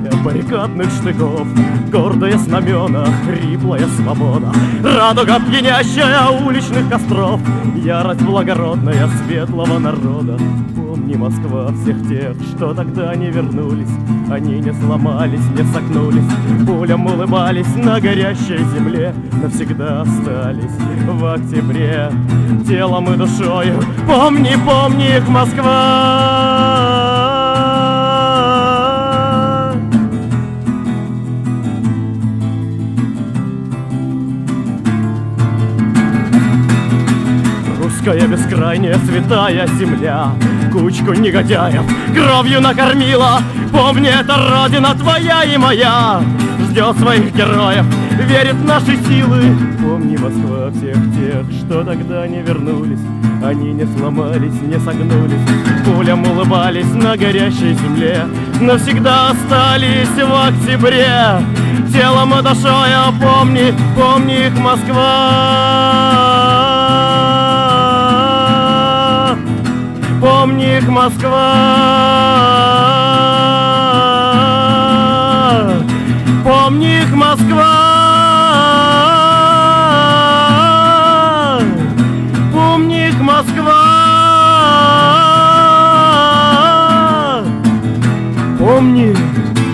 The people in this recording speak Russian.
баррикадных штыков, гордое знамена, хриплая свобода, радуга пьянящая уличных костров, ярость благородная светлого народа. Помни, Москва, всех тех, что тогда не вернулись, они не сломались, не согнулись, пулям улыбались на горящей земле, навсегда остались в октябре телом и душою. Помни, помни их, Москва! Русская бескрайняя святая земля кучку негодяев кровью накормила. Помни, это родина твоя и моя, ждет своих героев, верит в наши силы. Помни, Москва, всех тех, что тогда не вернулись, они не сломались, не согнулись, пулям улыбались на горящей земле, навсегда остались в октябре телом и душою. Помни, помни их, Москва! Помни их, Москва! Помни их, Москва! Помни их, Москва! Помни!